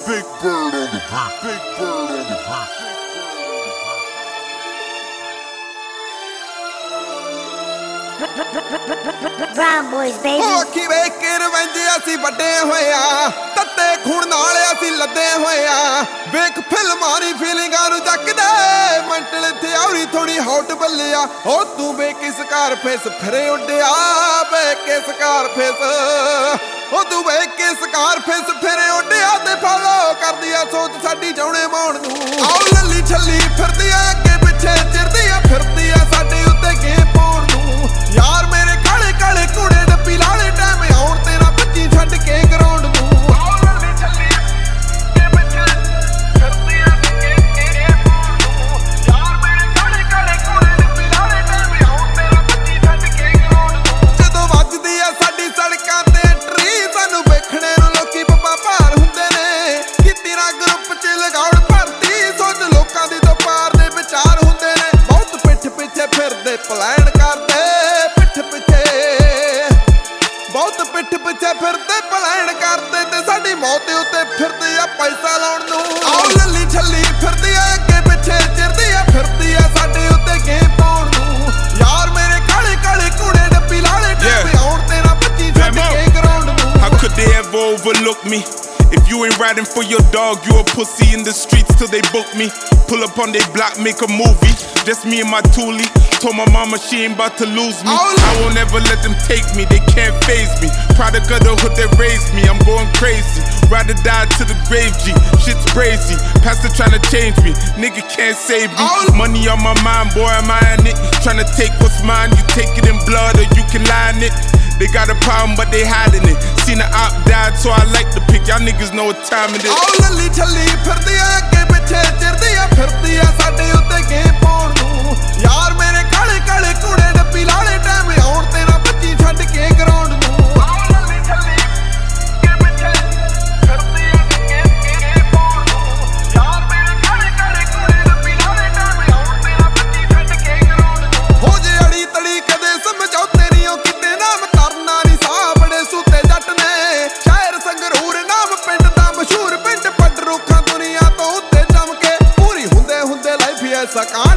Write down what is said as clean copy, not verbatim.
Big Bird on the beat. Big Bird on the beat. Brown boys, baby. ਉਹ ਅੱਖੀ ਵੇਖ ਕੇ ਰਵੰਜੇ ਅਸੀਂ ਵੱਡੇ ਹੋਏ ਆ, ਤੱਤੇ ਖੂਨ ਨਾਲ ਅਸੀਂ ਲੱਦੇ ਹੋਏ ਆ। ਵੇਖ ਫਿਲਮਾਂ ਦੀ ਫੀਲਿੰਗਾਂ ਨੂੰ ਚੱਕਦੇ ਮੈਂਟਲ ਥਿਉਰੀ ਥੋੜੀ ਹੌਟ ਬੱਲਿਆ। ਉਹ ਤੂੰ ਵੇਖ ਸਕਾਰਫੇਸ ਫਿਰੇ ਉੱਡਿਆ, ਵੇਖ ਕੇ ਸਕਾਰਫੇਸ। ਉਹ ਤੂੰ ਵੇਖ ਕੇ ਸਕਾਰਫੇਸ ਫਿਰੇ ਉੱਡਿਆ ਤੇ ਫਾਲੋ ਕਰਦੀ ਆ ਸੋਚ ਸਾਡੀ ਜਾਉਣੇ ਮਾਉਣ ਨੂੰ। ਆਓ ਲੱਲੀ ਛੱਲੀ ਫਿਰਦੀ ਆ ਅੱਗੇ ਪਿੱਛੇ ਚਿਰਦੀ ਆ, ਫਿਰਦੀ ਆ ਸਾਡੇ ਉੱਤੇ ਗੇਮ ਪਾਉਣ ਨੂੰ। ਯਾਰ ਮੇਰੇ ਕਾਲੇ ਕਾਲੇ ਘੋੜੇ ਡੱਬੀ ਲਾਲੇ ਟਾਈਮ ਆਉਣ ਤੇਰਾ ਬੱਚੀ ਛੱਡ ਕੇ ਗਰਾਊਂਡ ਨੂੰ। ਆਓ ਲੱਲੀ ਛੱਲੀ ਅੱਗੇ ਪਿੱਛੇ ਫਿਰਦੀ ਆ ਅੱਗੇ ਪਾਉਣ ਨੂੰ। ਯਾਰ ਮੇਰੇ ਕਾਲੇ ਕਾਲੇ ਘੋੜੇ ਡੱਬੀ ਲਾਲੇ ਟਾਈਮ ਆਉਣ ਤੇਰਾ ਬੱਚੀ ਛੱਡ ਕੇ ਗਰਾਊਂਡ ਨੂੰ। ਜਦੋਂ ਵੱਜਦੀ ਆ ਸਾਡੀ ਸੜਕਾਂ ਤੇ ਐਂਟਰੀ, ਸਾਨੂੰ ਵੇਖਣੇ ਨੂੰ ਲੋਕੀ ਬੱਬਾ ਭਾਰ ਹੁੰਦੇ ਨੇ। ਕੀਤੀ ਨਾ ਗਰੁੱਪ ਚ ਲਗਾਉਣ ਭਰਤੀ, ਸੋਚ ਲੋਕਾਂ ਦੀ ਤੋਂ ਪਾਰ ਦੇ ਵਿਚਾਰ ਹੁੰਦੇ ਨੇ। ਬਹੁਤ ਪਿੱਠ ਪਿੱਛੇ ਫਿਰਦੇ ਪਲਾਨ ਕਰਦੇ, ਬਹੁਤ ਪਿੱਠ ਪਿੱਛੇ ਫਿਰਦੇ ਪਲਾਨ ਕਰਦੇ ਤੇ ਸਾਡੀ ਮੌਤ ਉੱਤੇ ਫਿਰਦੇ ਆ ਪੈਸਾ ਲਾਉਣ ਨੂੰ। ਆਓ ਲੱਲੀ ਛੱਲੀ ਫਿਰਦੀ ਆ ਅੱਗੇ ਪਿੱਛੇ ਚਿਰਦੀ ਆ, ਫਿਰਦੀ ਆ ਸਾਡੇ ਉੱਤੇ ਗੇਮ ਪਾਉਣ ਨੂੰ। ਯਾਰ ਮੇਰੇ ਕਾਲੇ ਕਾਲੇ ਘੋੜੇ ਡੱਬੀ ਲਾਲੇ ਟਾਈਮ ਆਉਣ ਤੇਰਾ ਬੱਚੀ ਛੱਡ ਕੇ ਗਰਾਊਂਡ ਨੂੰ। How could they ever overlook me? If you ain't riding for your dog, you a pussy in the streets till they book me. Pull up on they block, make a movie. Just me and my toolie. Told my mama she ain't about to lose me. I won't ever let them take me, they can't faze me. Product of the hood that raised me, I'm going crazy. Ride or die to the grave, G. Shit's crazy. Pastor tryna change me, nigga can't save me. Money on my mind, boy, I'm eyeing it. Tryna take what's mine, you take it in blood or you can line it. They got a problem, but they hiding it. Seen the op died, so I like to pick. Y'all niggas know what time it is. ਆਓ ਲੱਲੀ ਛੱਲੀ ਫਿਰਦੀ ਆ ਅੱਗੇ ਪਿੱਛੇ ਚਿਰਦੀ ਆ, ਫਿਰਦੀ ਆ ਸਾਡੇ ਉੱਤੇ ਗੇਮ ਪਾਉਣ ਨੂੰ। ਯਾਰ ਮੇਰੇ ਕਾਲੇ ਕਾਲੇ ਘੋੜੇ ਡੱਬੀ ਲਾਲੇ ਟਾਈਮ ਆਉਣ ਤੇਰਾ ਬੱਚੀ ਛੱਡ ਕੇ ਗਰਾਊਂਡ ਨੂੰ। ਆਓ ਲੱਲੀ ਛੱਲੀ ਅੱਗੇ ਪਿੱਛੇ ਫਿਰਦੀ ਆ ਗੇਮ ਪਾਉਣ ਨੂੰ। ਯਾਰ ਮੇਰੇ ਕਾਲੇ ਕਾਲੇ ਘੋੜੇ ਡੱਬੀ ਲਾਲੇ ਟਾਈਮ ਆਉਣ ਤੇਰਾ ਬੱਚੀ ਛੱਡ ਕੇ ਗਰਾਊਂਡ ਨੂੰ। ਹੋ ਜੇ ਅੜੀ ਤੜੀ ਕਦੇ ਸਮਝੌਤੇ ਨਹੀਂ ਉਹ ਕਿਤੇ ਨਾਮ ਕਰਨਾ ਨਹੀਂ ਸਾਹ ਬੜੇ ਸੁੱਤੇ ਜੱਟ ਨੇ। ਸ਼ਹਿਰ ਸੰਗਰੂਰ ਨਾਮ ਪਿੰਡ ਦਾ ਮਸ਼ਹੂਰ, ਪਿੰਡ ਪੱਟ ਰੁੱਖਾਂ ਦੁਨੀਆ ਤੋਂ ਉੱਤੇ ਜੰਮ ਕੇ ਪੂਰੀ ਹੁੰਦੇ ਹੁੰਦੇ ਲਾਈਫ ਐਸਾ